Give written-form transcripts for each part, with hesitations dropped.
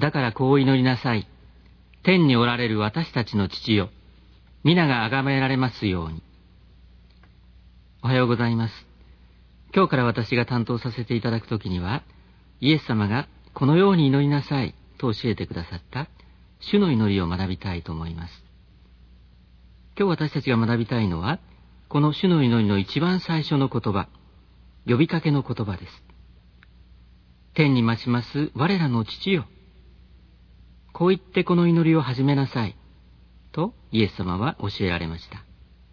だからこう祈りなさい。天におられる私たちの父よ。皆が崇められますように。おはようございます。今日から私が担当させていただくときには、イエス様がこのように祈りなさいと教えてくださった主の祈りを学びたいと思います。今日私たちが学びたいのは、この主の祈りの一番最初の言葉、呼びかけの言葉です。天に増します我らの父よ。こう言ってこの祈りを始めなさいとイエス様は教えられました。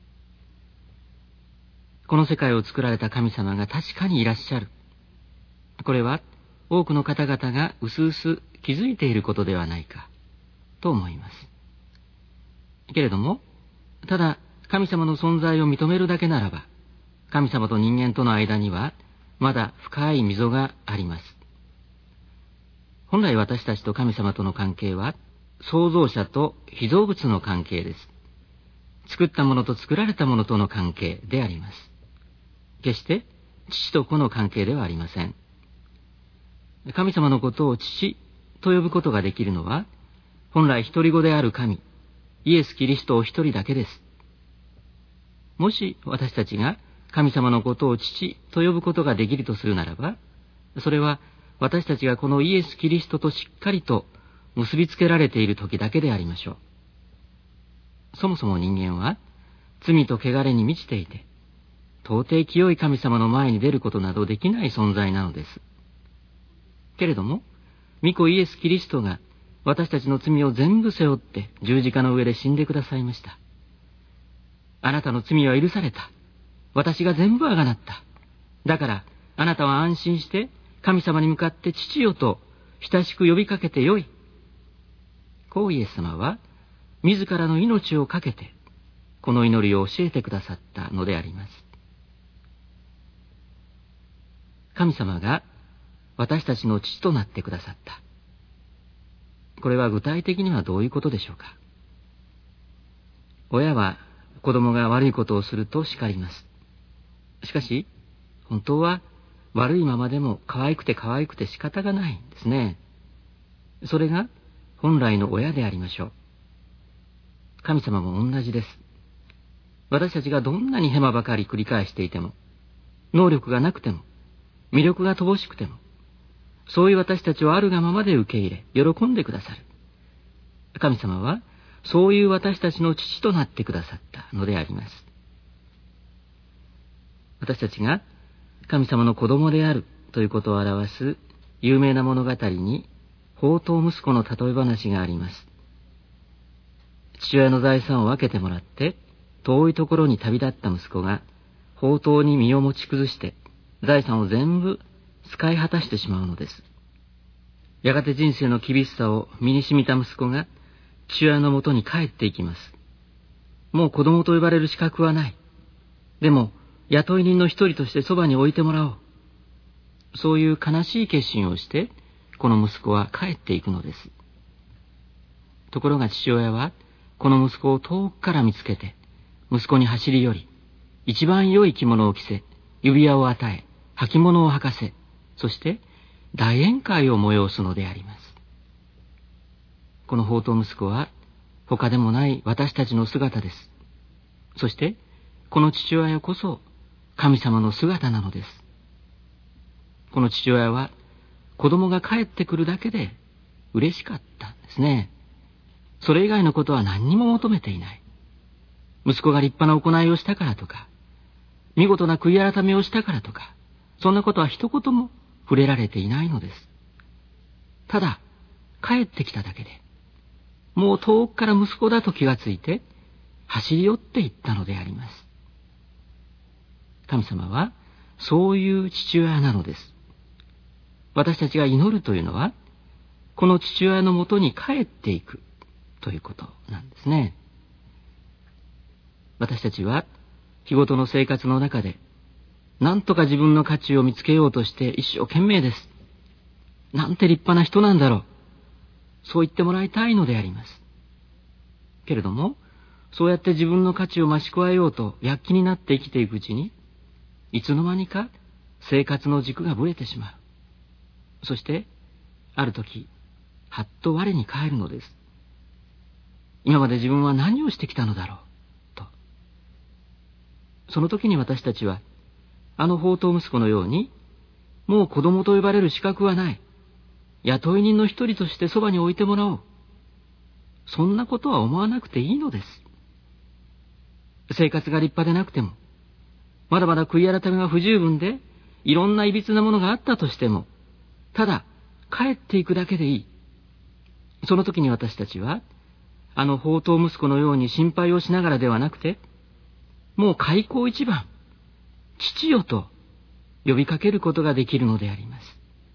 この世界を作られた神様が確かにいらっしゃる。これは多くの方々がうすうす気づいていることではないかと思います。けれども、ただ神様の存在を認めるだけならば、神様と人間との間にはまだ深い溝があります。本来私たちと神様との関係は創造者と被造物の関係です。作ったものと作られたものとの関係であります。決して父と子の関係ではありません。神様のことを父と呼ぶことができるのは、本来一人子である神、イエス・キリストお一人だけです。もし私たちが神様のことを父と呼ぶことができるとするならば、それは私たちがこのイエス・キリストとしっかりと結びつけられている時だけでありましょう。そもそも人間は罪と汚れに満ちていて、到底清い神様の前に出ることなどできない存在なのです。けれども、御子イエス・キリストが私たちの罪を全部背負って十字架の上で死んでくださいました。あなたの罪は許された。私が全部あがなった。だからあなたは安心して神様に向かって父よと親しく呼びかけてよい。こうイエス様は自らの命をかけてこの祈りを教えてくださったのであります。神様が私たちの父となってくださった。これは具体的にはどういうことでしょうか。親は子供が悪いことをすると叱ります。しかし、本当は悪いままでも可愛くて仕方がないんですね。それが本来の親でありましょう。神様も同じです。私たちがどんなにヘマばかり繰り返していても、能力がなくても、魅力が乏しくても、そういう私たちをあるがままで受け入れ、喜んでくださる。神様は、そういう私たちの父となってくださったのであります。私たちが神様の子供であるということを表す有名な物語に、放蕩息子の例え話があります。父親の財産を分けてもらって、遠いところに旅立った息子が、放蕩に身を持ち崩して、財産を全部使い果たしてしまうのです。やがて人生の厳しさを身に染みた息子が父親のもとに帰っていきます。もう子供と呼ばれる資格はない。でも雇い人の一人としてそばに置いてもらおう。そういう悲しい決心をしてこの息子は帰っていくのです。ところが父親はこの息子を遠くから見つけて、息子に走り寄り、一番良い着物を着せ、指輪を与え、履物を履かせ、そして大宴会を催すのであります。この放蕩息子は他でもない私たちの姿です。そしてこの父親こそ神様の姿なのです。この父親は子供が帰ってくるだけで嬉しかったんですね。それ以外のことは何にも求めていない。息子が立派な行いをしたからとか、見事な悔い改めをしたからとか、そんなことは一言も触れられていないのです。ただ帰ってきただけで、もう遠くから息子だと気がついて走り寄っていったのであります。神様はそういう父親なのです。私たちが祈るというのは、この父親のもとに帰っていくということなんですね。私たちは日ごとの生活の中で何とか自分の価値を見つけようとして一生懸命です。なんて立派な人なんだろう。そう言ってもらいたいのであります。けれども、そうやって自分の価値を増し加えようと躍起になって生きていくうちに、いつの間にか生活の軸がぶれてしまう。そして、ある時、 はっと我に返るのです。今まで自分は何をしてきたのだろう、と。その時に私たちは、あの放蕩息子のように、もう子供と呼ばれる資格はない。雇い人の一人としてそばに置いてもらおう。そんなことは思わなくていいのです。生活が立派でなくても、まだまだ悔い改めが不十分で、いろんないびつなものがあったとしても、ただ帰っていくだけでいい。その時に私たちは、あの放蕩息子のように心配をしながらではなくて、もう開口一番、父よと呼びかけることができるのであります。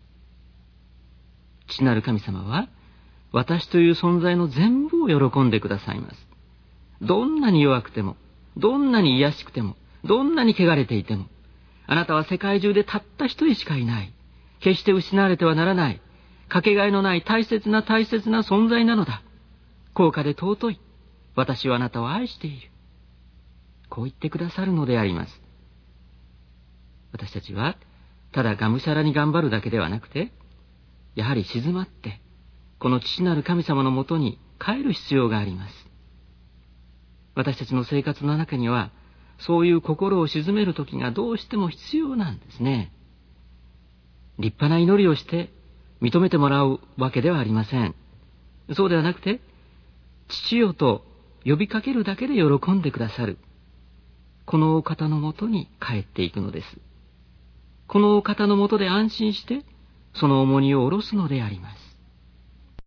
父なる神様は、私という存在の全部を喜んでくださいます。どんなに弱くても、どんなに卑しくても、どんなに汚れていても、あなたは世界中でたった一人しかいない。決して失われてはならない。かけがえのない大切な大切な存在なのだ。高価で尊い。私はあなたを愛している。こう言ってくださるのであります。私たちは、ただがむしゃらに頑張るだけではなくて、やはり静まって、この父なる神様のもとに帰る必要があります。私たちの生活の中には、そういう心を鎮める時がどうしても必要なんですね。立派な祈りをして認めてもらうわけではありません。そうではなくて、父よと呼びかけるだけで喜んでくださる。このお方のもとに帰っていくのです。このお方のもとで安心して、その重荷を下ろすのであります。